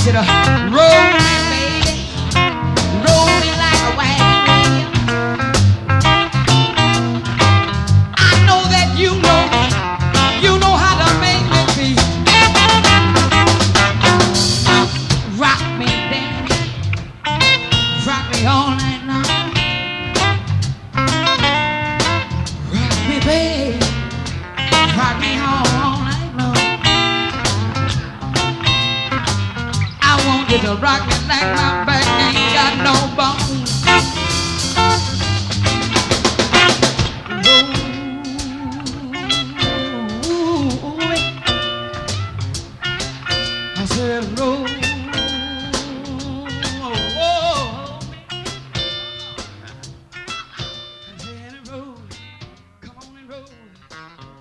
you to roll me, baby. Roll me like a wagon wheel. I know that you know how to make me feel. Rock me, daddy. Rock me all night long. Rock me, baby. Rock me all night long. I want you to rock me like my back ain't got no bones. Roll, I said roll. I said roll. Come on and roll.